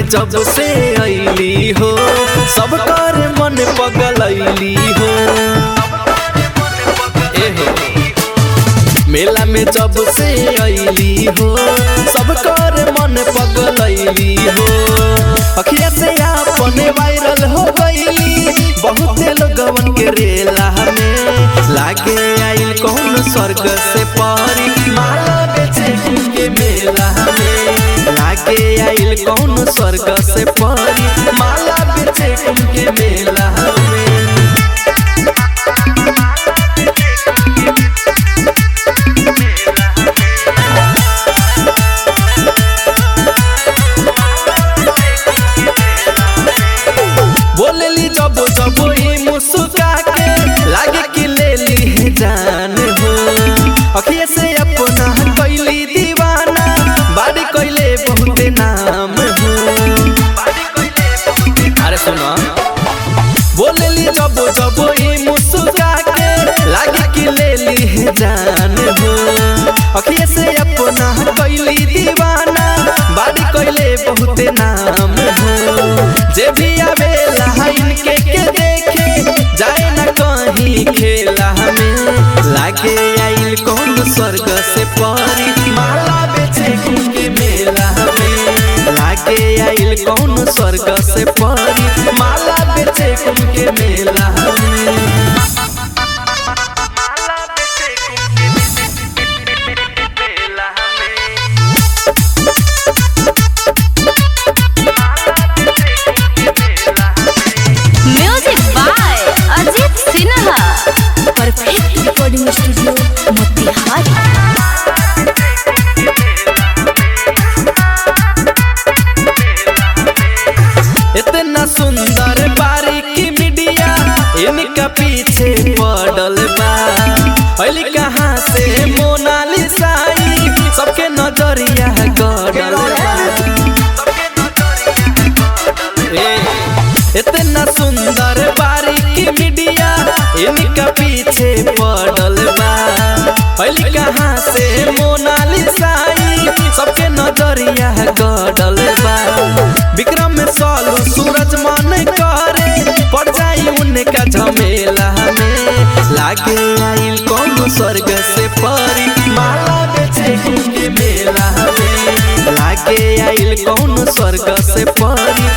जब से अइली हो सब कर मन पगलैली हो। मेला में जब से अइली हो सब कर मन पगलैली हो। अखिया से अपने वायरल हो गईली बहुत लोगवन के रेला में। लागे आइल कौन स्वर्ग से परी माला बेचे के मेला में। लागे आइल कौन स्वर्ग से परी माला बेचे के मेला में। बोलेली जब जब ही मुस्का के लागे कि ले ली है जान हो। अखिए से अपना कैली दीवाना बाड़ी कैले बहुत नाम हो। अरे सुना बोलेली जब जब ही मुस्का के लागे कि ले ली है जान हो। अखिए से अपना कैली दीवाना बाड़ी कैले बहुत नाम हो। जे भी आवेला इनके के देखे जाए न कहीं खेला में। लागे आइल कौन स्वर्ग से परी माला बेचे के मेला में। लागे आइल कौन स्वर्ग से परी माला बेचे के मेला में। Perfect recording studio Motihari. इतना सुंदर बारीकी मीडिया इनका पीछे पड़ल बा। अली कहाँ से मोनालिसा सबके नजरिया गड़ल बा। इतना सुंदर बारीकी मीडिया इनका पीछे पड़ल बा। अली कहाँ से मोनालिसा सबके नजरिया गड़ल बा। विक्रम में सालू सूरज मन करे पड़ जाई उनका झमेला में। लागे आइल कौन स्वर्ग से परी माला बेचे के मेला में। लागे आइल कौन स्वर्ग से परी